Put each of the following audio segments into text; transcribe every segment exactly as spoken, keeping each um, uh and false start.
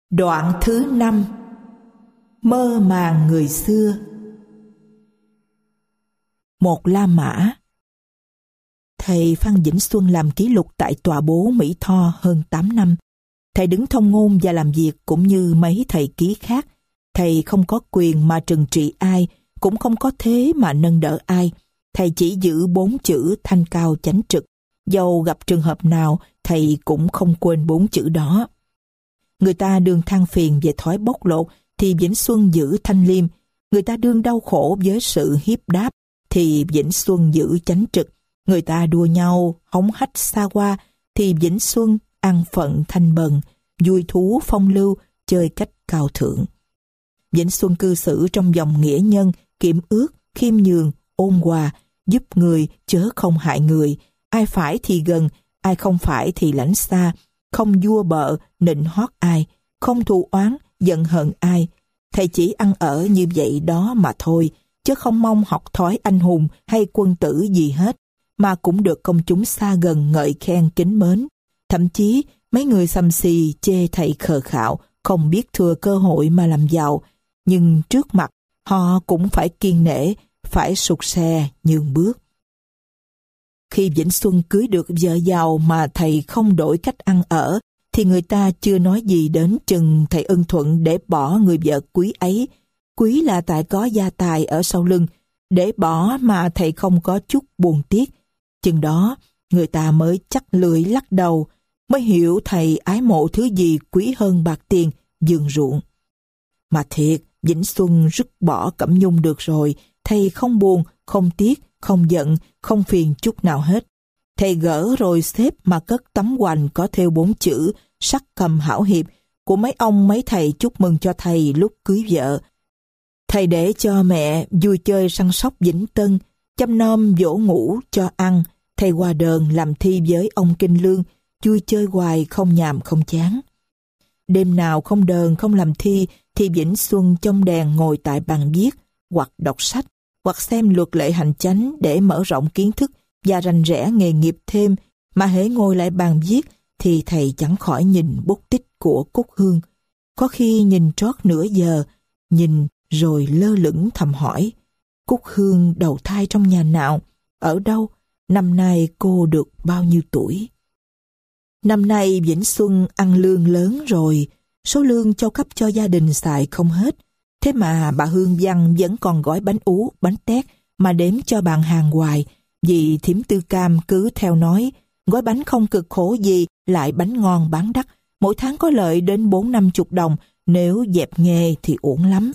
Đoạn thứ năm. Mơ màng người xưa. Một La Mã. Thầy Phan Vĩnh Xuân làm ký lục tại tòa bố Mỹ Tho hơn tám năm. Thầy đứng thông ngôn và làm việc cũng như mấy thầy ký khác. Thầy không có quyền mà trừng trị ai, cũng không có thế mà nâng đỡ ai. Thầy chỉ giữ bốn chữ thanh cao chánh trực. Dầu gặp trường hợp nào, thầy cũng không quên bốn chữ đó. Người ta đương than phiền về thói bóc lột, thì Vĩnh Xuân giữ thanh liêm. Người ta đương đau khổ với sự hiếp đáp, thì Vĩnh Xuân giữ chánh trực. Người ta đua nhau, hống hách xa qua, thì Vĩnh Xuân an phận thanh bần, vui thú phong lưu, chơi cách cao thượng. Vĩnh Xuân cư xử trong dòng nghĩa nhân, kiệm ước, khiêm nhường, ôn hòa, giúp người chớ không hại người. Ai phải thì gần, ai không phải thì lánh xa, không vua bợ, nịnh hót ai, không thù oán, giận hờn ai. Thầy chỉ ăn ở như vậy đó mà thôi, chứ không mong học thói anh hùng hay quân tử gì hết, mà cũng được công chúng xa gần ngợi khen kính mến. Thậm chí, mấy người xăm xì chê thầy khờ khạo, không biết thừa cơ hội mà làm giàu, nhưng trước mặt, họ cũng phải kiêng nể, phải sụt xe, nhường bước. Khi Vĩnh Xuân cưới được vợ giàu mà thầy không đổi cách ăn ở, thì người ta chưa nói gì đến chừng thầy ưng thuận để bỏ người vợ quý ấy. Quý là tại có gia tài ở sau lưng, để bỏ mà thầy không có chút buồn tiếc. Chừng đó, người ta mới chắc lưỡi lắc đầu, mới hiểu thầy ái mộ thứ gì quý hơn bạc tiền, vườn ruộng. Mà thiệt, Vĩnh Xuân rứt bỏ Cẩm Nhung được rồi, thầy không buồn, không tiếc, không giận, không phiền chút nào hết. Thầy gỡ rồi xếp mà cất tấm hoành có thêu bốn chữ sắc cầm hảo hiệp của mấy ông mấy thầy chúc mừng cho thầy lúc cưới vợ. Thầy để cho mẹ vui chơi săn sóc Vĩnh Tân, chăm nom dỗ ngủ cho ăn. Thầy qua đờn làm thi với ông Kinh Lương, vui chơi hoài không nhàm không chán. Đêm nào không đờn không làm thi thì Vĩnh Xuân trong đèn ngồi tại bàn viết, hoặc đọc sách, hoặc xem luật lệ hành chánh để mở rộng kiến thức và rành rẽ nghề nghiệp thêm. Mà hễ ngồi lại bàn viết thì thầy chẳng khỏi nhìn bút tích của Cúc Hương. Có khi nhìn trót nửa giờ, nhìn rồi lơ lửng thầm hỏi: Cúc Hương đầu thai trong nhà nào, ở đâu, năm nay cô được bao nhiêu tuổi? Năm nay Vĩnh Xuân ăn lương lớn rồi, số lương cho cấp cho gia đình xài không hết. Thế mà bà Hương Văn vẫn còn gói bánh ú, bánh tét mà đếm cho bàn hàng hoài, vì thím Tư Cam cứ theo nói, gói bánh không cực khổ gì, lại bánh ngon bán đắt, mỗi tháng có lợi đến bốn năm chục đồng, nếu dẹp nghề thì uổng lắm.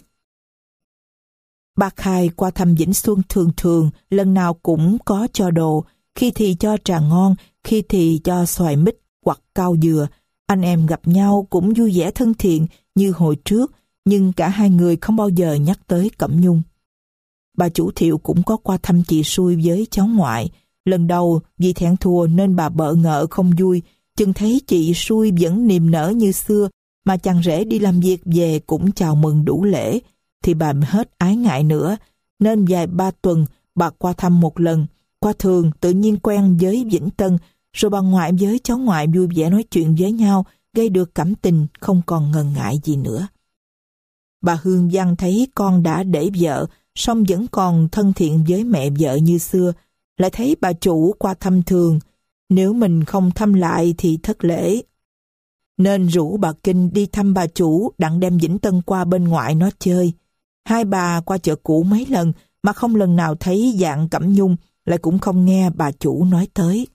Bà Khai qua thăm Vĩnh Xuân thường thường, lần nào cũng có cho đồ, khi thì cho trà ngon, khi thì cho xoài mít hoặc cao dừa. Anh em gặp nhau cũng vui vẻ thân thiện như hồi trước, nhưng cả hai người không bao giờ nhắc tới Cẩm Nhung. Bà chủ Thiệu cũng có qua thăm chị Xui với cháu ngoại. Lần đầu vì thẹn thùa nên bà bợ ngợ không vui, chừng thấy chị Xui vẫn niềm nở như xưa, mà chàng rể đi làm việc về cũng chào mừng đủ lễ, thì bà hết ái ngại nữa, nên vài ba tuần bà qua thăm một lần. Qua thường tự nhiên quen với Vĩnh Tân, rồi bà ngoại với cháu ngoại vui vẻ nói chuyện với nhau, gây được cảm tình, không còn ngần ngại gì nữa. Bà Hương Văn thấy con đã để vợ, song vẫn còn thân thiện với mẹ vợ như xưa, lại thấy bà chủ qua thăm thường, nếu mình không thăm lại thì thất lễ. Nên rủ bà Kinh đi thăm bà chủ, đặng đem Vĩnh Tân qua bên ngoại nó chơi. Hai bà qua chợ cũ mấy lần mà không lần nào thấy dạng Cẩm Nhung, lại cũng không nghe bà chủ nói tới.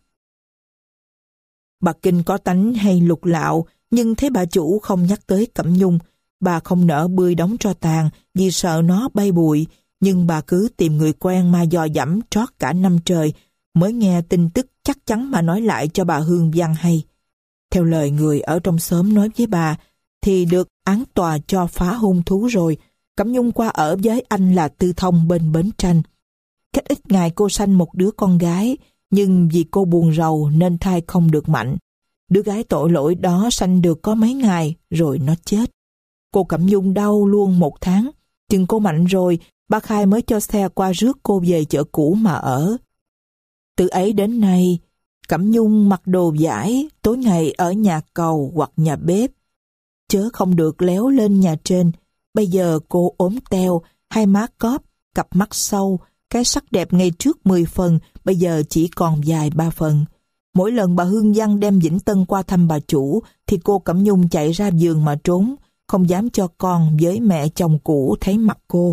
Bà Kinh có tánh hay lục lạo, nhưng thấy bà chủ không nhắc tới Cẩm Nhung, bà không nỡ bươi đóng tro tàn vì sợ nó bay bụi, nhưng bà cứ tìm người quen mà dò dẫm trót cả năm trời, mới nghe tin tức chắc chắn mà nói lại cho bà Hương Văn hay. Theo lời người ở trong xóm nói với bà, thì được án tòa cho phá hôn thú rồi, Cẩm Nhung qua ở với anh là Tư Thông bên Bến Tranh. Cách ít ngày cô sanh một đứa con gái, nhưng vì cô buồn rầu nên thai không được mạnh. Đứa gái tội lỗi đó sanh được có mấy ngày rồi nó chết. Cô Cẩm Nhung đau luôn một tháng, chừng cô mạnh rồi, bà Khai mới cho xe qua rước cô về chợ cũ mà ở. Từ ấy đến nay, Cẩm Nhung mặc đồ vải, tối ngày ở nhà cầu hoặc nhà bếp. chớ không được léo lên nhà trên. Bây giờ cô ốm teo, hai má cóp, cặp mắt sâu, cái sắc đẹp ngày trước mười phần, bây giờ chỉ còn dài ba phần. Mỗi lần bà Hương Văn đem Vĩnh Tân qua thăm bà chủ, thì cô Cẩm Nhung chạy ra giường mà trốn, không dám cho con với mẹ chồng cũ thấy mặt cô.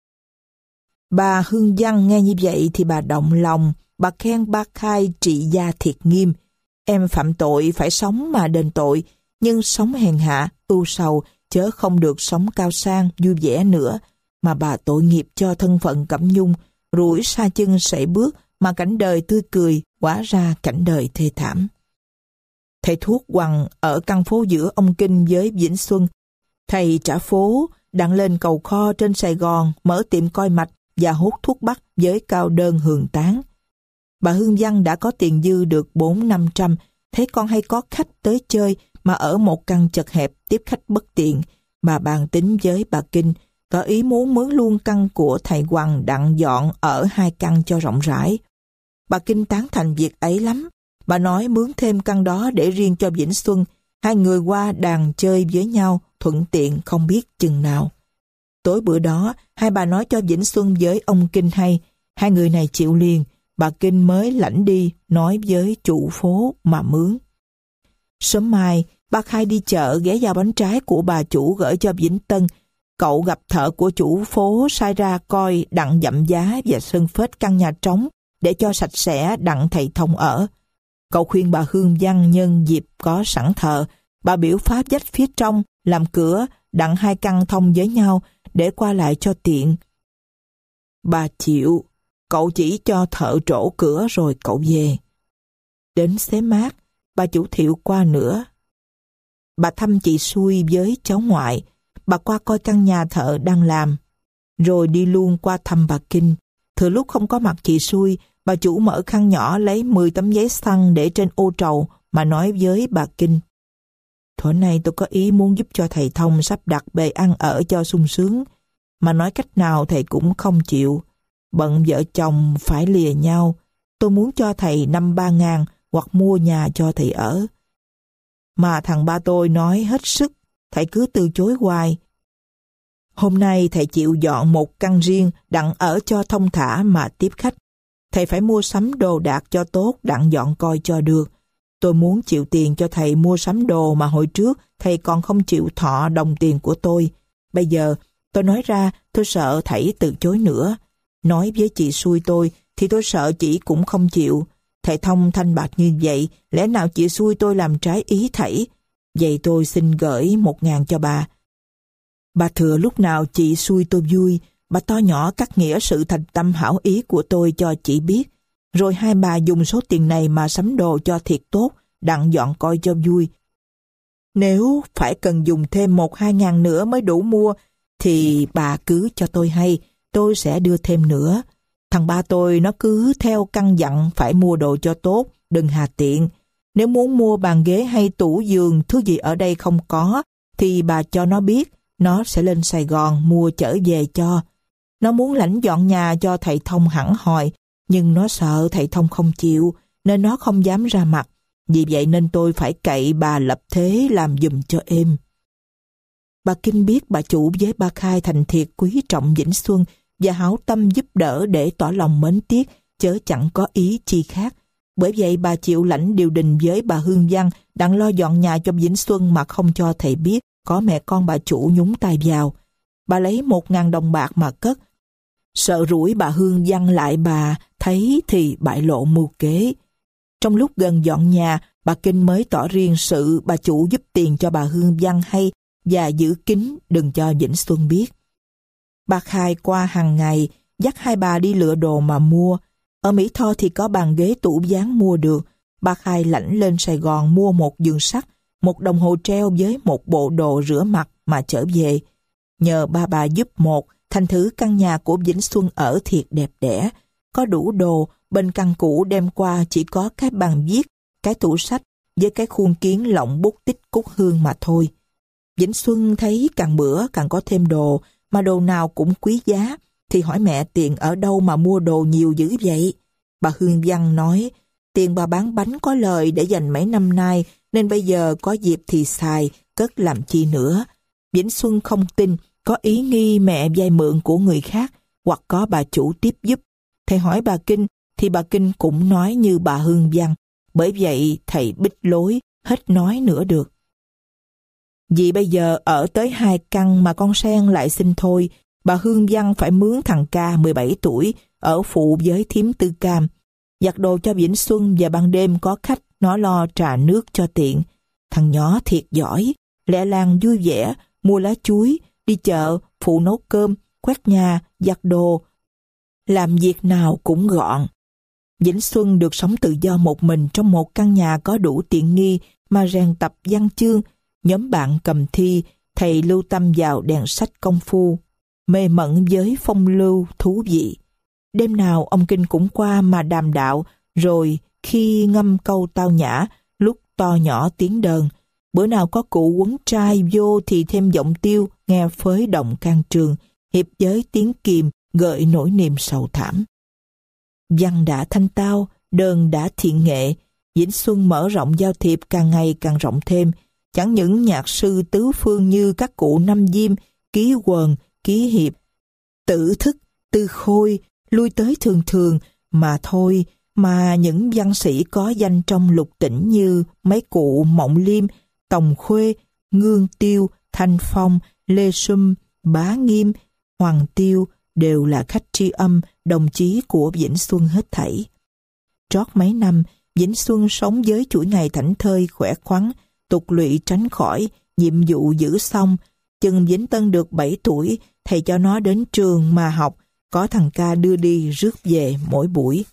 Bà Hương Văn nghe như vậy thì bà động lòng, bà khen bác Khai trị gia thiệt nghiêm. Em phạm tội phải sống mà đền tội, nhưng sống hèn hạ, ưu sầu, chớ không được sống cao sang, vui vẻ nữa, mà bà tội nghiệp cho thân phận Cẩm Nhung, rủi xa chân sải bước, mà cảnh đời tươi cười, hóa ra cảnh đời thê thảm. Thầy thuốc Hoằng ở căn phố giữa ông Kinh với Vĩnh Xuân. Thầy trả phố, đặng lên cầu kho trên Sài Gòn, mở tiệm coi mạch và hút thuốc bắc với cao đơn hường tán. Bà Hương Văn đã có tiền dư được bốn năm trăm, thấy con hay có khách tới chơi mà ở một căn chật hẹp tiếp khách bất tiện. Bà bàn tính với bà Kinh, có ý muốn mướn luôn căn của thầy Hoằng đặng dọn ở hai căn cho rộng rãi. Bà Kinh tán thành việc ấy lắm. Bà nói mướn thêm căn đó để riêng cho Vĩnh Xuân, hai người qua đàn chơi với nhau, thuận tiện không biết chừng nào. Tối bữa đó, hai bà nói cho Vĩnh Xuân với ông Kinh hay, hai người này chịu liền, bà Kinh mới lãnh đi, nói với chủ phố mà mướn. Sớm mai, bác Khai đi chợ ghé vào bánh trái của bà chủ gửi cho Vĩnh Tân. Cậu gặp thợ của chủ phố sai ra coi đặng dặm giá và sơn phết căn nhà trống để cho sạch sẽ đặng thầy thông ở. Cậu khuyên bà Hương Văn nhân dịp có sẵn thợ, bà biểu pháp vách phía trong, làm cửa, đặng hai căn thông với nhau để qua lại cho tiện. Bà chịu, cậu chỉ cho thợ trổ cửa rồi cậu về. Đến xế mát, bà chủ Thiệu qua nữa. Bà thăm chị Xui với cháu ngoại, bà qua coi căn nhà thợ đang làm, rồi đi luôn qua thăm bà Kinh. Thừa lúc không có mặt chị Xui, bà chủ mở khăn nhỏ lấy mười tấm giấy xăng để trên ô trầu mà nói với bà Kinh. Thuở nay tôi có ý muốn giúp cho thầy Thông sắp đặt bề ăn ở cho sung sướng, mà nói cách nào thầy cũng không chịu. Bận vợ chồng phải lìa nhau, tôi muốn cho thầy năm ba ngàn hoặc mua nhà cho thầy ở. Mà thằng ba tôi nói hết sức, thầy cứ từ chối hoài. Hôm nay thầy chịu dọn một căn riêng đặng ở cho thông thả mà tiếp khách. Thầy phải mua sắm đồ đạc cho tốt đặng dọn coi cho được. Tôi muốn chịu tiền cho thầy mua sắm đồ mà hồi trước thầy còn không chịu thọ đồng tiền của tôi. Bây giờ tôi nói ra tôi sợ thầy từ chối nữa. Nói với chị Xui tôi thì tôi sợ chị cũng không chịu. Thầy Thông thanh bạch như vậy, lẽ nào chị Xui tôi làm trái ý thầy? Vậy tôi xin gửi một ngàn cho bà. Bà thừa lúc nào chị Xui tôi vui, bà to nhỏ cắt nghĩa sự thành tâm hảo ý của tôi cho chị biết. Rồi hai bà dùng số tiền này mà sắm đồ cho thiệt tốt, đặng dọn coi cho vui. Nếu phải cần dùng thêm một hai ngàn nữa mới đủ mua, thì bà cứ cho tôi hay, tôi sẽ đưa thêm nữa. Thằng ba tôi nó cứ theo căn dặn phải mua đồ cho tốt, đừng hà tiện. Nếu muốn mua bàn ghế hay tủ giường, thứ gì ở đây không có, thì bà cho nó biết, nó sẽ lên Sài Gòn mua trở về cho. Nó muốn lãnh dọn nhà cho thầy Thông hẳn hoi, nhưng nó sợ thầy Thông không chịu, nên nó không dám ra mặt. Vì vậy nên tôi phải cậy bà lập thế làm giùm cho êm. Bà Kinh biết bà chủ với ba Khai thành thiệt quý trọng Vĩnh Xuân và hảo tâm giúp đỡ để tỏ lòng mến tiếc, chớ chẳng có ý chi khác. Bởi vậy bà chịu lãnh điều đình với bà Hương Văn đặng lo dọn nhà cho Vĩnh Xuân mà không cho thầy biết có mẹ con bà chủ nhúng tay vào. Bà lấy một ngàn đồng bạc mà cất. Sợ rủi bà Hương Văn lại bà thấy thì bại lộ mưu kế. Trong lúc gần dọn nhà, bà Kinh mới tỏ riêng sự bà chủ giúp tiền cho bà Hương Văn hay và giữ kín đừng cho Vĩnh Xuân biết. Bà Khai qua hàng ngày dắt hai bà đi lựa đồ mà mua. Ở Mỹ Tho thì có bàn ghế tủ ván mua được. Bà Khai lãnh lên Sài Gòn mua một giường sắt, một đồng hồ treo với một bộ đồ rửa mặt mà trở về. Nhờ ba bà giúp một, thành thử căn nhà của Vĩnh Xuân ở thiệt đẹp đẽ. Có đủ đồ, bên căn cũ đem qua chỉ có cái bàn viết, cái tủ sách với cái khuôn kiến lọng bút tích cúc hương mà thôi. Vĩnh Xuân thấy càng bữa càng có thêm đồ, mà đồ nào cũng quý giá, thì hỏi mẹ tiền ở đâu mà mua đồ nhiều dữ vậy. Bà Hương Văn nói, tiền bà bán bánh có lời để dành mấy năm nay, nên bây giờ có dịp thì xài, cất làm chi nữa. Vĩnh Xuân không tin, có ý nghi mẹ vay mượn của người khác, hoặc có bà chủ tiếp giúp. Thầy hỏi bà Kinh, thì bà Kinh cũng nói như bà Hương Văn. Bởi vậy thầy bích lối, hết nói nữa được. Vì bây giờ ở tới hai căn mà con Sen lại xin thôi, bà Hương Văn phải mướn thằng Ca mười bảy tuổi, ở phụ với thím Tư Cam. Giặt đồ cho Vĩnh Xuân và ban đêm có khách, nó lo trà nước cho tiện. Thằng nhỏ thiệt giỏi, lẹ làng vui vẻ, mua lá chuối, đi chợ, phụ nấu cơm, quét nhà, giặt đồ. Làm việc nào cũng gọn. Vĩnh Xuân được sống tự do một mình trong một căn nhà có đủ tiện nghi mà rèn tập văn chương, nhóm bạn cầm thi, thầy lưu tâm vào đèn sách công phu, mê mẩn với phong lưu thú vị. Đêm nào ông Kinh cũng qua mà đàm đạo, rồi khi ngâm câu tao nhã, lúc to nhỏ tiếng đờn. Bữa nào có cụ quấn trai vô thì thêm giọng tiêu, nghe phới động can trường, hiệp với tiếng kìm gợi nỗi niềm sầu thảm. Văn đã thanh tao, đờn đã thiện nghệ, Vĩnh Xuân mở rộng giao thiệp càng ngày càng rộng thêm. Chẳng những nhạc sư tứ phương như các cụ Năm Diêm, Ký Quần, Ký Hiệp, Tử Thức, Tư Khôi lui tới thường thường mà thôi, mà những văn sĩ có danh trong lục tỉnh như mấy cụ Mộng Liêm, Tòng Khuê, Ngương Tiêu, Thanh Phong, Lê Sum, Bá Nghiêm, Hoàng Tiêu đều là khách tri âm, đồng chí của Vĩnh Xuân hết thảy. Trót mấy năm, Vĩnh Xuân sống với chuỗi ngày thảnh thơi khỏe khoắn, tục lụy tránh khỏi, nhiệm vụ giữ xong. Chừng Vĩnh Tân được bảy tuổi, thầy cho nó đến trường mà học, có thằng Ca đưa đi rước về mỗi buổi.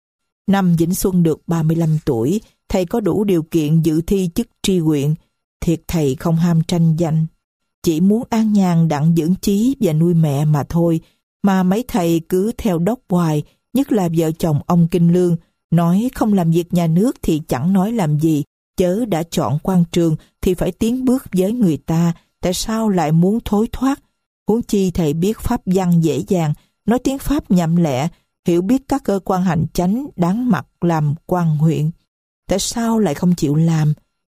Năm Vĩnh Xuân được ba mươi lăm tuổi, thầy có đủ điều kiện dự thi chức tri huyện. Thiệt thầy không ham tranh danh, chỉ muốn an nhàn đặng dưỡng chí và nuôi mẹ mà thôi, mà mấy thầy cứ theo đốc hoài, nhất là vợ chồng ông Kinh Lương, nói không làm việc nhà nước thì chẳng nói làm gì, chớ đã chọn quan trường thì phải tiến bước với người ta, tại sao lại muốn thối thoát? Huống chi thầy biết pháp văn dễ dàng, nói tiếng Pháp nhậm lẹ, hiểu biết các cơ quan hành chánh đáng mặt làm quan huyện. Tại sao lại không chịu làm?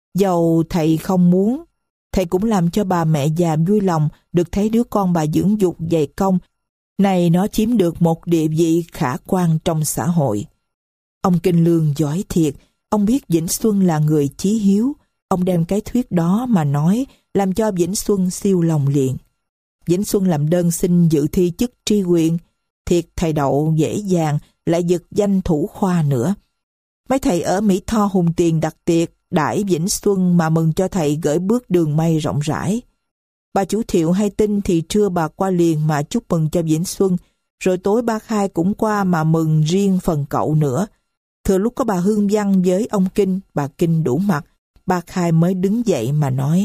Dầu thầy không muốn, thầy cũng làm cho bà mẹ già vui lòng được thấy đứa con bà dưỡng dục dày công. Này nó chiếm được một địa vị khả quan trong xã hội. Ông Kinh Lương giỏi thiệt, ông biết Vĩnh Xuân là người chí hiếu. Ông đem cái thuyết đó mà nói, làm cho Vĩnh Xuân siêu lòng liền. Vĩnh Xuân làm đơn xin dự thi chức tri huyện. Thiệt thầy đậu dễ dàng, lại giật danh thủ khoa nữa. Mấy thầy ở Mỹ Tho hùng tiền đặt tiệc, đãi Vĩnh Xuân mà mừng cho thầy gửi bước đường may rộng rãi. Bà chủ Thiệu hay tin thì trưa bà qua liền mà chúc mừng cho Vĩnh Xuân, rồi tối bác hai cũng qua mà mừng riêng phần cậu nữa. Thừa lúc có bà Hương Văn với ông Kinh, bà Kinh đủ mặt, bác hai mới đứng dậy mà nói: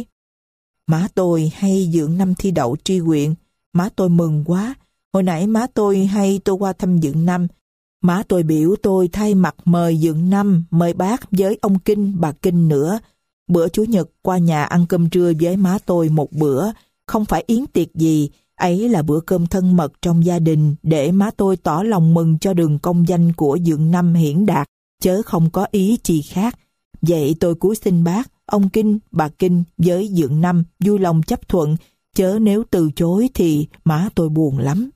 Má tôi hay dưỡng năm thi đậu tri huyện, má tôi mừng quá. Hồi nãy má tôi hay tôi qua thăm dưỡng năm, má tôi biểu tôi thay mặt mời dưỡng năm, mời bác với ông Kinh, bà Kinh nữa. Bữa Chủ nhật qua nhà ăn cơm trưa với má tôi một bữa, không phải yến tiệc gì, ấy là bữa cơm thân mật trong gia đình để má tôi tỏ lòng mừng cho đường công danh của dưỡng năm hiển đạt, chớ không có ý chi khác. Vậy tôi cúi xin bác, ông Kinh, bà Kinh với dưỡng năm vui lòng chấp thuận, chớ nếu từ chối thì má tôi buồn lắm.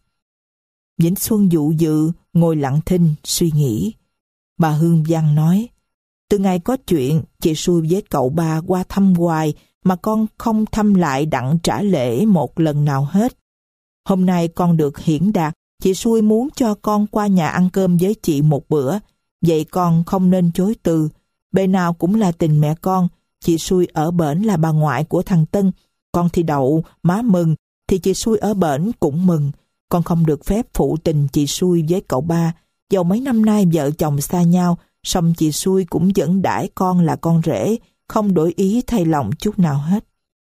Vĩnh Xuân dụ dự, ngồi lặng thinh, suy nghĩ. Bà Hương Văn nói: Từ ngày có chuyện, chị xui với cậu ba qua thăm hoài, mà con không thăm lại đặng trả lễ một lần nào hết. Hôm nay con được hiển đạt, chị xui muốn cho con qua nhà ăn cơm với chị một bữa, vậy con không nên chối từ. Bề nào cũng là tình mẹ con, chị xui ở bển là bà ngoại của thằng Tân, con thì đậu, má mừng, thì chị xui ở bển cũng mừng. Con không được phép phụ tình chị xui với cậu ba, dầu mấy năm nay vợ chồng xa nhau, song chị xui cũng vẫn đãi con là con rể, không đổi ý thay lòng chút nào hết.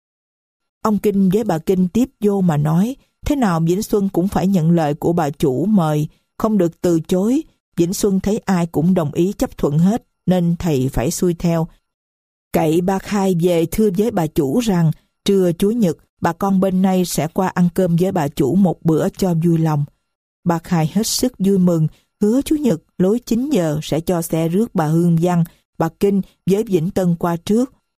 Ông Kinh với bà Kinh tiếp vô mà nói, thế nào Vĩnh Xuân cũng phải nhận lời của bà chủ mời, không được từ chối. Vĩnh Xuân thấy ai cũng đồng ý chấp thuận hết, nên thầy phải xuôi theo. Cậy bác hai về thưa với bà chủ rằng, trưa Chủ nhật, bà con bên này sẽ qua ăn cơm với bà chủ một bữa cho vui lòng. Bác hai hết sức vui mừng, hứa Chủ nhật lối chín giờ sẽ cho xe rước bà Hương Văn, bà Kinh với Vĩnh Tân qua trước.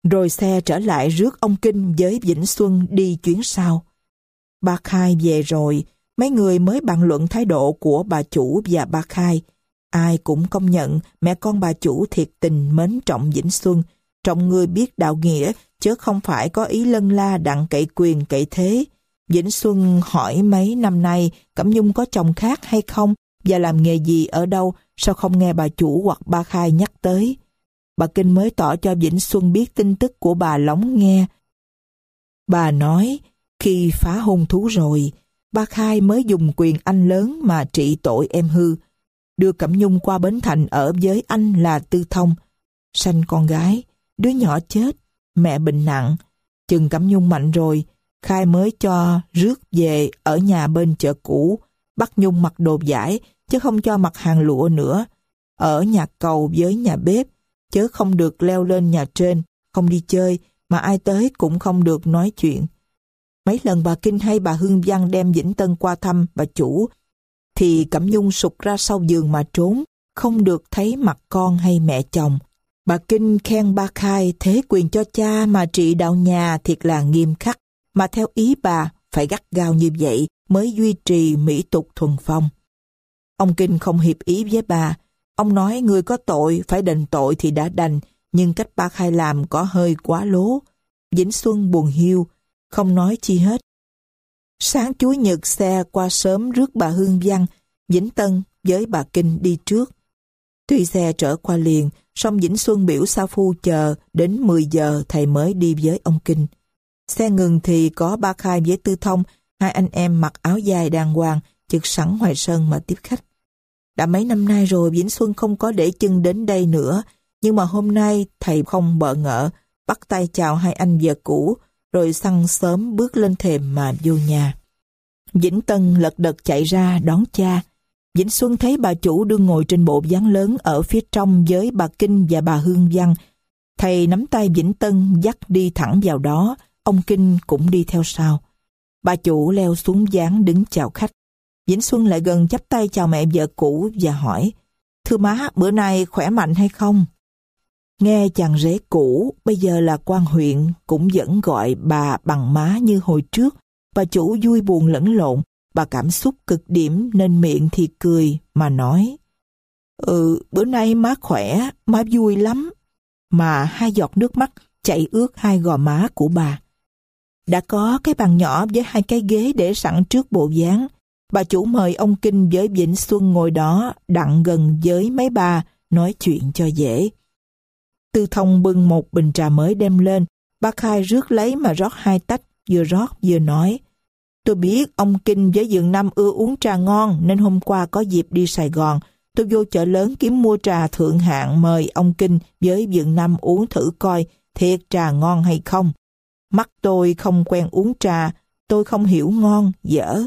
Rồi xe trở lại rước ông Kinh với Vĩnh Xuân đi chuyến sau. Ba Khai về rồi, mấy người mới bàn luận thái độ của bà chủ và ba Khai. Ai cũng công nhận mẹ con bà chủ thiệt tình mến trọng Vĩnh Xuân, trọng người biết đạo nghĩa, chứ không phải có ý lân la đặng cậy quyền cậy thế. Vĩnh Xuân hỏi mấy năm nay Cẩm Nhung có chồng khác hay không và làm nghề gì ở đâu, sao không nghe bà chủ hoặc ba Khai nhắc tới. Bà Kinh mới tỏ cho Vĩnh Xuân biết tin tức của bà Lóng nghe. Bà nói, khi phá hôn thú rồi, ba Khai mới dùng quyền anh lớn mà trị tội em hư, đưa Cẩm Nhung qua Bến Thành ở với anh là Tư Thông. Sanh con gái, đứa nhỏ chết, mẹ bệnh nặng. Chừng Cẩm Nhung mạnh rồi, Khai mới cho rước về ở nhà bên chợ cũ, bắt Nhung mặc đồ vải, chứ không cho mặc hàng lụa nữa. Ở nhà cầu với nhà bếp, chứ không được leo lên nhà trên, không đi chơi, mà ai tới cũng không được nói chuyện. Mấy lần bà Kinh hay bà Hương Văn đem Vĩnh Tân qua thăm bà chủ, thì Cẩm Nhung sụt ra sau giường mà trốn, không được thấy mặt con hay mẹ chồng. Bà Kinh khen ba Khai thế quyền cho cha mà trị đạo nhà thiệt là nghiêm khắc, mà theo ý bà phải gắt gao như vậy mới duy trì mỹ tục thuần phong. Ông Kinh không hiệp ý với bà. Ông nói người có tội phải đền tội thì đã đành, nhưng cách ba Khai làm có hơi quá lố. Vĩnh Xuân buồn hiu, không nói chi hết. Sáng Chủ nhật xe qua sớm rước bà Hương Văn, Vĩnh Tân với bà Kinh đi trước. Tuy xe trở qua liền, song Vĩnh Xuân biểu sa phu chờ đến mười giờ thầy mới đi với ông Kinh. Xe ngừng thì có ba Khai với Tư Thông, hai anh em mặc áo dài đàng hoàng, chực sẵn ngoài sân mà tiếp khách. Đã mấy năm nay rồi Vĩnh Xuân không có để chân đến đây nữa, nhưng mà hôm nay thầy không bợ ngỡ, bắt tay chào hai anh vợ cũ, rồi xăng sớm bước lên thềm mà vô nhà. Vĩnh Tân lật đật chạy ra đón cha. Vĩnh Xuân thấy bà chủ đương ngồi trên bộ ván lớn ở phía trong với bà Kinh và bà Hương Văn. Thầy nắm tay Vĩnh Tân dắt đi thẳng vào đó, ông Kinh cũng đi theo sau. Bà chủ leo xuống ván đứng chào khách. Vĩnh Xuân lại gần chắp tay chào mẹ vợ cũ và hỏi, thưa má, bữa nay khỏe mạnh hay không? Nghe chàng rể cũ, bây giờ là quan huyện, cũng vẫn gọi bà bằng má như hồi trước. Bà chủ vui buồn lẫn lộn, bà cảm xúc cực điểm nên miệng thì cười mà nói, Ừ, bữa nay má khỏe, má vui lắm. Mà hai giọt nước mắt chảy ướt hai gò má của bà. Đã có cái bàn nhỏ với hai cái ghế để sẵn trước bộ ván. Bà chủ mời ông Kinh với Vĩnh Xuân ngồi đó đặng gần với mấy bà nói chuyện cho dễ. Tư Thông bưng một bình trà mới đem lên, ba Khai rước lấy mà rót hai tách, vừa rót vừa nói. Tôi biết ông Kinh với Dượng Năm ưa uống trà ngon nên hôm qua có dịp đi Sài Gòn, tôi vô chợ lớn kiếm mua trà thượng hạng mời ông Kinh với Dượng Năm uống thử coi thiệt trà ngon hay không. Mắt tôi không quen uống trà, tôi không hiểu ngon, dở.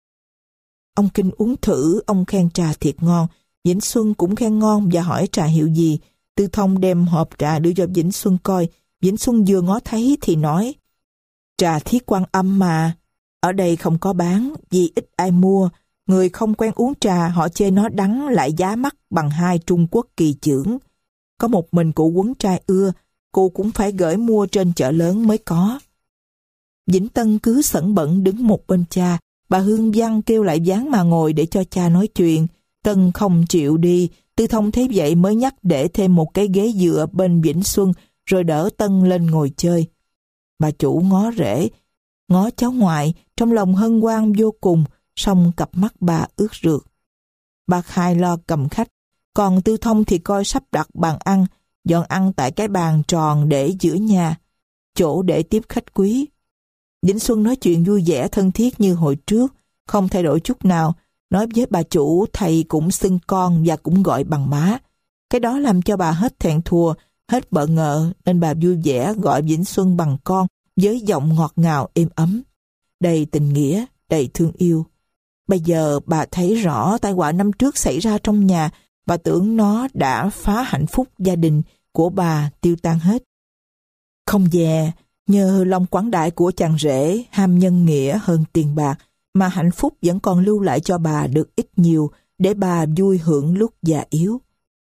Ông Kinh uống thử, ông khen trà thiệt ngon, Vĩnh Xuân cũng khen ngon và hỏi trà hiệu gì. Tư Thông đem hộp trà đưa cho Vĩnh Xuân coi, Vĩnh Xuân vừa ngó thấy thì nói, trà Thiết Quan Âm mà, ở đây không có bán, vì ít ai mua, người không quen uống trà họ chê nó đắng lại giá mắc bằng hai Trung Quốc kỳ chưởng. Có một mình cụ Quấn trai ưa, cụ cũng phải gửi mua trên chợ lớn mới có. Vĩnh Tân cứ sẵn bận đứng một bên cha, bà Hương Văn kêu lại ván mà ngồi để cho cha nói chuyện. Tân không chịu đi, Tư Thông thấy vậy mới nhắc để thêm một cái ghế dựa bên Vĩnh Xuân, rồi đỡ Tân lên ngồi chơi. Bà chủ ngó rể, ngó cháu ngoại, trong lòng hân hoan vô cùng, song cặp mắt bà ướt rượt. Bà Khai lo cầm khách, còn Tư Thông thì coi sắp đặt bàn ăn, dọn ăn tại cái bàn tròn để giữa nhà, chỗ để tiếp khách quý. Vĩnh Xuân nói chuyện vui vẻ thân thiết như hồi trước, không thay đổi chút nào. Nói với bà chủ thầy cũng xưng con và cũng gọi bằng má. Cái đó làm cho bà hết thẹn thùa, hết bợ ngợ, nên bà vui vẻ gọi Vĩnh Xuân bằng con với giọng ngọt ngào êm ấm, đầy tình nghĩa, đầy thương yêu. Bây giờ bà thấy rõ tai họa năm trước xảy ra trong nhà, bà tưởng nó đã phá hạnh phúc gia đình của bà tiêu tan hết. Không dè, nhờ lòng quảng đại của chàng rể ham nhân nghĩa hơn tiền bạc, mà hạnh phúc vẫn còn lưu lại cho bà được ít nhiều để bà vui hưởng lúc già yếu.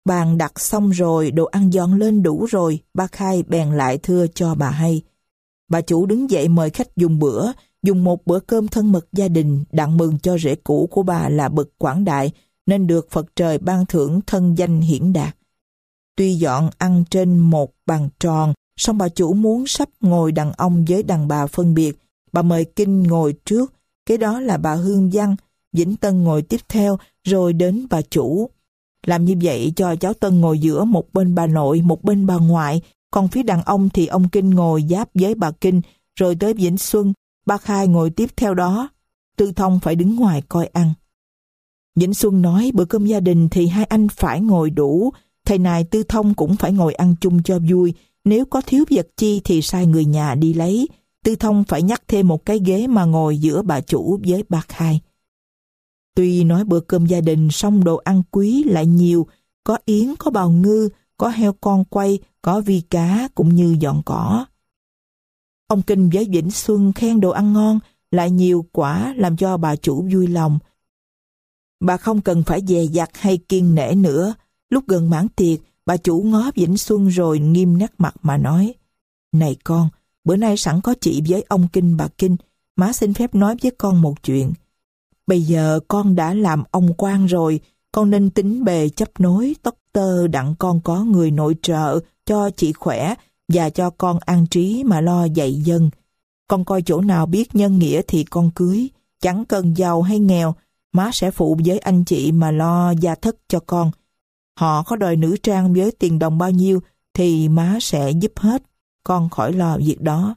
Bàn đặt xong rồi, đồ ăn dọn lên đủ rồi, bác hai bèn lại thưa cho bà hay. Bà chủ đứng dậy mời khách dùng bữa, dùng một bữa cơm thân mật gia đình, đặng mừng cho rể cũ của bà là bậc quảng đại, nên được Phật trời ban thưởng thân danh hiển đạt. Tuy dọn ăn trên một bàn tròn, song bà chủ muốn sắp ngồi đàn ông với đàn bà phân biệt. Bà mời Kinh ngồi trước, kế đó là bà Hương Văn, Vĩnh Tân ngồi tiếp theo, rồi đến bà chủ. Làm như vậy cho cháu Tân ngồi giữa, một bên bà nội, một bên bà ngoại, còn phía đàn ông thì ông Kinh ngồi giáp với bà Kinh, rồi tới Vĩnh Xuân, bác hai ngồi tiếp theo đó. Tư Thông phải đứng ngoài coi ăn. Vĩnh Xuân nói bữa cơm gia đình thì hai anh phải ngồi đủ, thầy này Tư Thông cũng phải ngồi ăn chung cho vui, nếu có thiếu vật chi thì sai người nhà đi lấy. Tư Thông phải nhắc thêm một cái ghế mà ngồi giữa bà chủ với bác hai. Tuy nói bữa cơm gia đình song đồ ăn quý lại nhiều, có yến, có bào ngư, có heo con quay, có vi cá cũng như giọn cỏ. Ông Kinh với Vĩnh Xuân khen đồ ăn ngon, lại nhiều quả làm cho bà chủ vui lòng. Bà không cần phải dè dặt hay kiêng nể nữa. Lúc gần mãn tiệc, bà chủ ngó Vĩnh Xuân rồi nghiêm nét mặt mà nói: Này con, bữa nay sẵn có chị với ông Kinh bà Kinh, má xin phép nói với con một chuyện. Bây giờ con đã làm ông quan rồi, con nên tính bề chấp nối tóc tơ đặng con có người nội trợ cho chị khỏe và cho con an trí mà lo dạy dân. Con coi chỗ nào biết nhân nghĩa thì con cưới, chẳng cần giàu hay nghèo, má sẽ phụ với anh chị mà lo gia thất cho con. Họ có đòi nữ trang với tiền đồng bao nhiêu thì má sẽ giúp hết, con khỏi lo việc đó.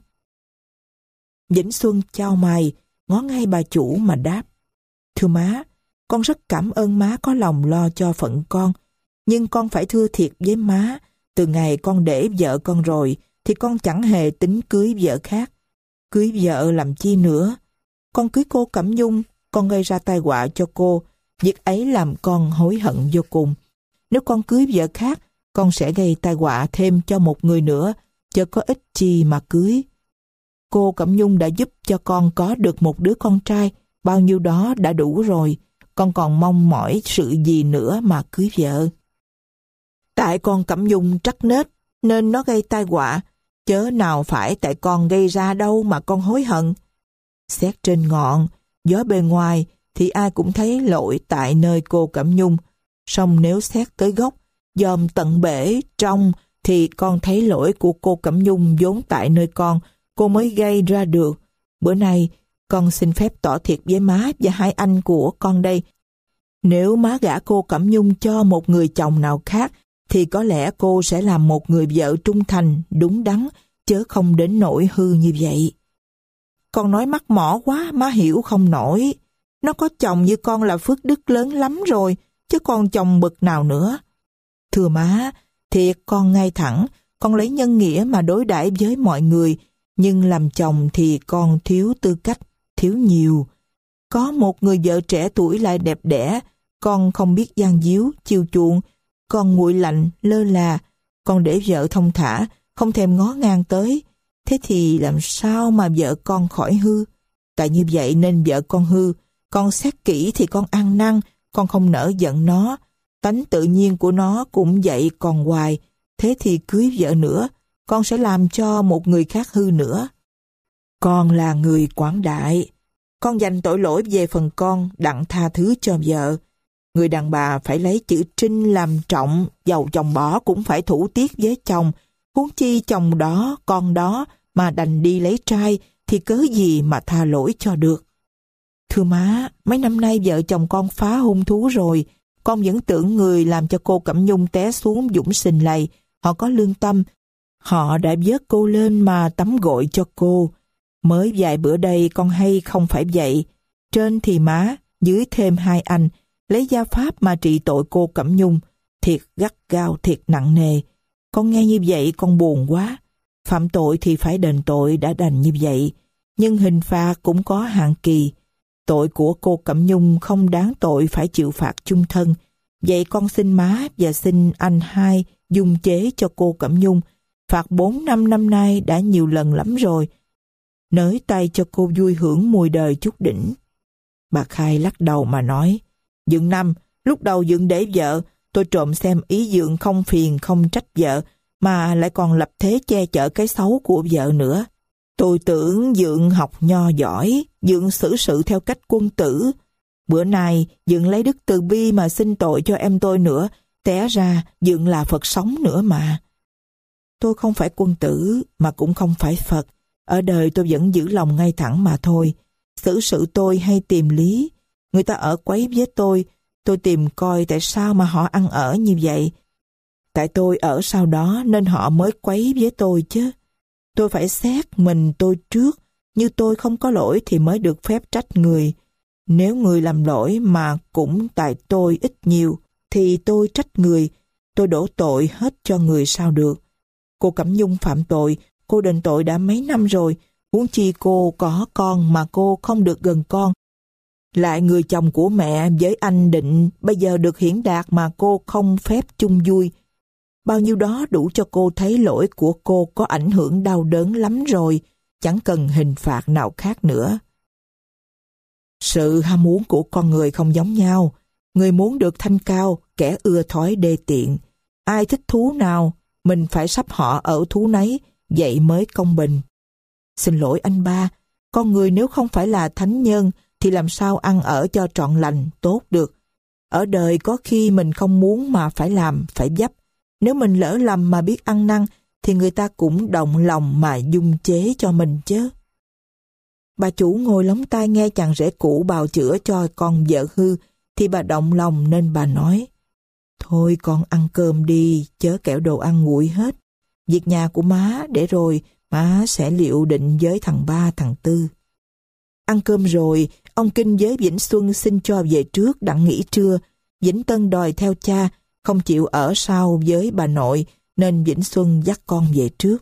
Vĩnh Xuân chau mày, ngó ngay bà chủ mà đáp: Thưa má, con rất cảm ơn má có lòng lo cho phận con, nhưng con phải thưa thiệt với má, từ ngày con để vợ con rồi thì con chẳng hề tính cưới vợ khác. Cưới vợ làm chi nữa? Con cưới cô Cẩm Nhung, con gây ra tai họa cho cô, việc ấy làm con hối hận vô cùng. Nếu con cưới vợ khác, con sẽ gây tai họa thêm cho một người nữa, chớ có ích chi mà cưới. Cô Cẩm Nhung đã giúp cho con có được một đứa con trai, bao nhiêu đó đã đủ rồi, con còn mong mỏi sự gì nữa mà cưới vợ. Tại con Cẩm Nhung trắc nết nên nó gây tai họa, chớ nào phải tại con gây ra đâu mà con hối hận. Xét trên ngọn, gió bề ngoài thì ai cũng thấy lỗi tại nơi cô Cẩm Nhung, song nếu xét tới gốc, dòm tận bể trong thì con thấy lỗi của cô Cẩm Nhung vốn tại nơi con, cô mới gây ra được. Bữa nay con xin phép tỏ thiệt với má và hai anh của con đây. Nếu má gả cô Cẩm Nhung cho một người chồng nào khác, thì có lẽ cô sẽ làm một người vợ trung thành, đúng đắn, chớ không đến nỗi hư như vậy. Con nói mắc mỏ quá, má hiểu không nổi. Nó có chồng như con là phước đức lớn lắm rồi, chứ còn chồng bậc nào nữa. Thưa má, thiệt con ngay thẳng, con lấy nhân nghĩa mà đối đãi với mọi người, nhưng làm chồng thì con thiếu tư cách, thiếu nhiều. Có một người vợ trẻ tuổi lại đẹp đẽ, con không biết gian díu, chiều chuộng, con nguội lạnh, lơ là, con để vợ thông thả, không thèm ngó ngang tới. Thế thì làm sao mà vợ con khỏi hư? Tại như vậy nên vợ con hư. Con xét kỹ thì con ăn năn, con không nỡ giận nó. Tánh tự nhiên của nó cũng vậy còn hoài. Thế thì cưới vợ nữa, con sẽ làm cho một người khác hư nữa. Con là người quảng đại. Con dành tội lỗi về phần con, đặng tha thứ cho vợ. Người đàn bà phải lấy chữ trinh làm trọng, dầu chồng bỏ cũng phải thủ tiết với chồng. Huống chi chồng đó, con đó mà đành đi lấy trai thì cớ gì mà tha lỗi cho được. Thưa má, mấy năm nay vợ chồng con phá hôn thú rồi, con vẫn tưởng người làm cho cô Cẩm Nhung té xuống dũng sình lầy. Họ có lương tâm, họ đã vớt cô lên mà tắm gội cho cô. Mới vài bữa đây con hay không phải vậy. Trên thì má, dưới thêm hai anh, lấy gia pháp mà trị tội cô Cẩm Nhung. Thiệt gắt gao, thiệt nặng nề. Con nghe như vậy con buồn quá. Phạm tội thì phải đền tội đã đành như vậy, nhưng hình phạt cũng có hạn kỳ. Tội của cô Cẩm Nhung không đáng tội phải chịu phạt chung thân. Vậy con xin má và xin anh hai dung chế cho cô Cẩm Nhung. Phạt bốn năm năm nay đã nhiều lần lắm rồi. Nới tay cho cô vui hưởng mùi đời chút đỉnh. Bà Khai lắc đầu mà nói: Dựng năm, lúc đầu dựng để vợ, Tôi trộm xem ý Dượng không phiền không trách vợ, mà lại còn lập thế che chở cái xấu của vợ nữa. Tôi tưởng Dượng học nho giỏi, Dượng xử sự theo cách quân tử. Bữa nay Dượng lấy đức từ bi mà xin tội cho em tôi nữa, té ra Dượng là Phật sống nữa mà. Tôi không phải quân tử, mà cũng không phải Phật. Ở đời tôi vẫn giữ lòng ngay thẳng mà thôi. Xử sự tôi hay tìm lý. Người ta ở quấy với tôi, tôi tìm coi tại sao mà họ ăn ở như vậy. Tại tôi ở sau đó nên họ mới quấy với tôi chứ. Tôi phải xét mình tôi trước, như tôi không có lỗi thì mới được phép trách người. Nếu người làm lỗi mà cũng tại tôi ít nhiều, thì tôi trách người, tôi đổ tội hết cho người sao được. Cô Cẩm Nhung phạm tội, cô đền tội đã mấy năm rồi, huống chi cô có con mà cô không được gần con. Lại người chồng của mẹ với anh Định bây giờ được hiển đạt mà cô không phép chung vui. Bao nhiêu đó đủ cho cô thấy lỗi của cô có ảnh hưởng đau đớn lắm rồi, chẳng cần hình phạt nào khác nữa. Sự ham muốn của con người không giống nhau. Người muốn được thanh cao, kẻ ưa thói đê tiện. Ai thích thú nào, mình phải sắp họ ở thú nấy, vậy mới công bình. Xin lỗi anh ba, con người nếu không phải là thánh nhân thì làm sao ăn ở cho trọn lành, tốt được. Ở đời có khi mình không muốn mà phải làm, phải vấp. Nếu mình lỡ lầm mà biết ăn năn thì người ta cũng động lòng mà dung chế cho mình chứ. Bà chủ ngồi lóng tai nghe chàng rể cũ bào chữa cho con vợ hư thì bà động lòng nên bà nói: Thôi con ăn cơm đi, chớ kẻo đồ ăn nguội hết. Việc nhà của má để rồi má sẽ liệu định với thằng ba thằng tư. Ăn cơm rồi, ông Kinh với Vĩnh Xuân xin cho về trước đặng nghỉ trưa. Vĩnh Tân đòi theo cha, không chịu ở sau với bà nội nên Vĩnh Xuân dắt con về trước.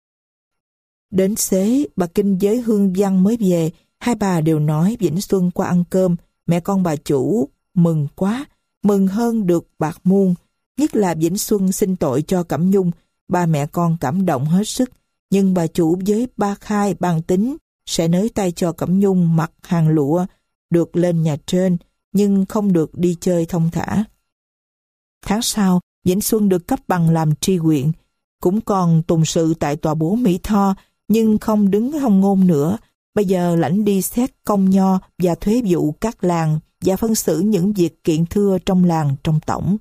Đến xế, bà Kinh với Hương Văn mới về, hai bà đều nói Vĩnh Xuân qua ăn cơm. Mẹ con bà chủ mừng quá, mừng hơn được bạc muôn. Nhất là Vĩnh Xuân xin tội cho Cẩm Nhung, ba mẹ con cảm động hết sức. Nhưng bà chủ với ba Khai bàn tính sẽ nới tay cho Cẩm Nhung mặc hàng lụa, được lên nhà trên, nhưng không được đi chơi thông thả. Tháng sau, Vĩnh Xuân được cấp bằng làm tri huyện, cũng còn tùng sự tại tòa bố Mỹ Tho, nhưng không đứng hông ngôn nữa. Bây giờ lãnh đi xét công nho và thuế vụ các làng và phân xử những việc kiện thưa trong làng trong tổng.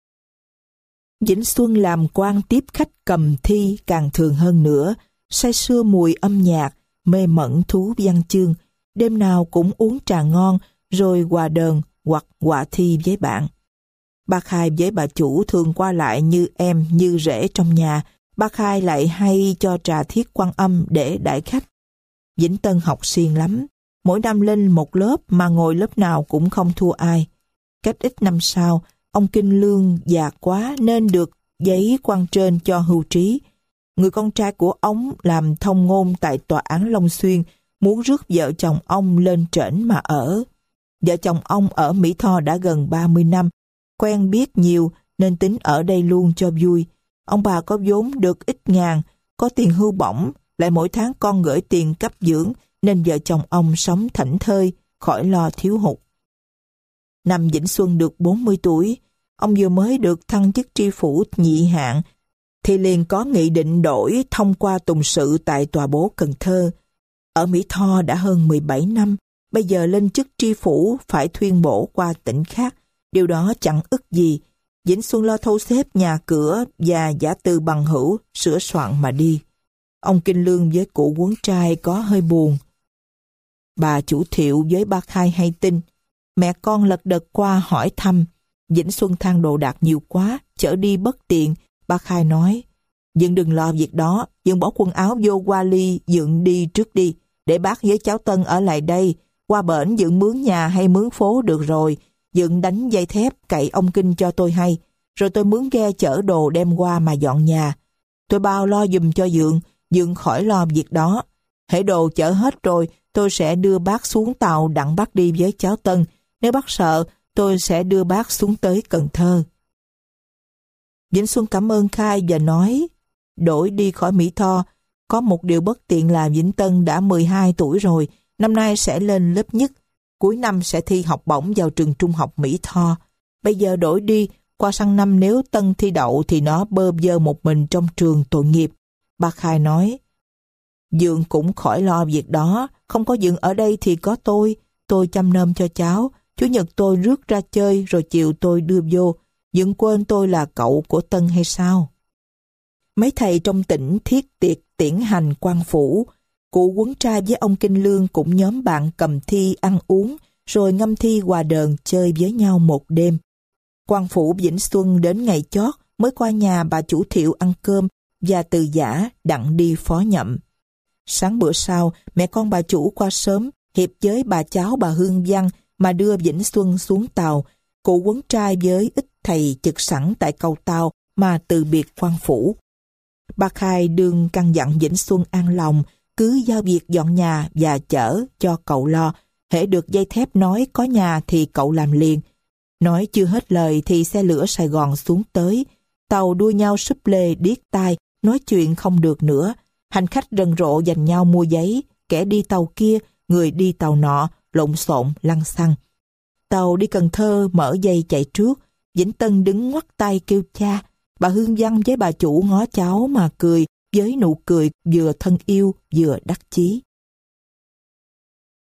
Vĩnh Xuân làm quan tiếp khách cầm thi càng thường hơn nữa, say sưa mùi âm nhạc, mê mẩn thú văn chương, đêm nào cũng uống trà ngon rồi hòa đờn hoặc họa thi với bạn. Ba Khai với bà chủ thường qua lại như em như rể trong nhà. Ba Khai lại hay cho trà thiết Quan Âm để đãi khách. Vĩnh Tân học siêng lắm, mỗi năm lên một lớp mà ngồi lớp nào cũng không thua ai. Cách ít năm sau, ông Kinh Lương già quá nên được giấy quan trên cho hưu trí. Người con trai của ông làm thông ngôn tại tòa án Long Xuyên, muốn rước vợ chồng ông lên trển mà ở. Vợ chồng ông ở Mỹ Tho đã gần ba mươi năm, quen biết nhiều nên tính ở đây luôn cho vui. Ông bà có vốn được ít ngàn, có tiền hưu bổng, lại mỗi tháng con gửi tiền cấp dưỡng nên vợ chồng ông sống thảnh thơi, khỏi lo thiếu hụt. Năm Vĩnh Xuân được bốn mươi tuổi, ông vừa mới được thăng chức tri phủ nhị hạng, thì liền có nghị định đổi thông qua tùng sự tại tòa bố Cần Thơ. Ở Mỹ Tho đã hơn mười bảy năm, bây giờ lên chức tri phủ phải thuyên bổ qua tỉnh khác, điều đó chẳng ức gì. Vĩnh Xuân lo thâu xếp nhà cửa và giả từ bằng hữu, sửa soạn mà đi. Ông Kinh Lương với cụ Quấn Trai có hơi buồn. Bà chủ Thiệu với ba Khai hay tin. Mẹ con lật đật qua hỏi thăm. Vĩnh Xuân than đồ đạc nhiều quá, chở đi bất tiện. Ba Khai nói, Dượng đừng lo việc đó, Dượng bỏ quần áo vô qua ly, Dượng đi trước đi, để bác với cháu Tân ở lại đây. Qua bển Dượng mướn nhà hay mướn phố được rồi. Dượng đánh dây thép cậy ông Kinh cho tôi hay, rồi tôi mướn ghe chở đồ đem qua mà dọn nhà. Tôi bao lo giùm cho Dượng, Dượng khỏi lo việc đó. Hễ đồ chở hết rồi, tôi sẽ đưa bác xuống tàu đặng bác đi với cháu Tân. Nếu bác sợ, tôi sẽ đưa bác xuống tới Cần Thơ. Vĩnh Xuân cảm ơn Khai và nói, đổi đi khỏi Mỹ Tho. Có một điều bất tiện là Vĩnh Tân đã mười hai tuổi rồi, năm nay sẽ lên lớp nhất. Cuối năm sẽ thi học bổng vào trường trung học Mỹ Tho. Bây giờ đổi đi, Qua sang năm nếu Tân thi đậu thì nó bơ vơ một mình trong trường tội nghiệp. Bác Khai nói, Dượng cũng khỏi lo việc đó, không có Dượng ở đây thì có tôi, tôi chăm nom cho cháu, Chủ nhật tôi rước ra chơi rồi chiều tôi đưa vô, Dượng quên tôi là cậu của Tân hay sao? Mấy thầy trong tỉnh thiết tiệc tiễn hành quan phủ, cụ Quấn Trai với ông Kinh Lương cũng nhóm bạn cầm thi ăn uống, rồi ngâm thi hòa đờn chơi với nhau một đêm. Quan phủ Vĩnh Xuân đến ngày chót mới qua nhà bà chủ Thiệu ăn cơm và từ giả đặng đi phó nhậm. Sáng bữa sau, mẹ con bà chủ qua sớm, hiệp với bà cháu bà Hương Văn mà đưa Vĩnh Xuân xuống tàu. Cụ Quấn Trai với ít thầy chực sẵn tại cầu tàu mà từ biệt quan phủ. Bà Khai đương căn dặn Vĩnh Xuân an lòng, cứ giao việc dọn nhà và chở cho cậu lo. Hễ được dây thép nói có nhà thì cậu làm liền. Nói chưa hết lời thì xe lửa Sài Gòn xuống tới. Tàu đua nhau súp lê điếc tai, nói chuyện không được nữa. Hành khách rần rộ giành nhau mua giấy, kẻ đi tàu kia, người đi tàu nọ, lộn xộn lăng xăng. Tàu đi Cần Thơ mở dây chạy trước, Vĩnh Tân đứng ngoắt tay kêu cha. Bà Hương Văn với bà chủ ngó cháu mà cười, với nụ cười vừa thân yêu vừa đắc chí.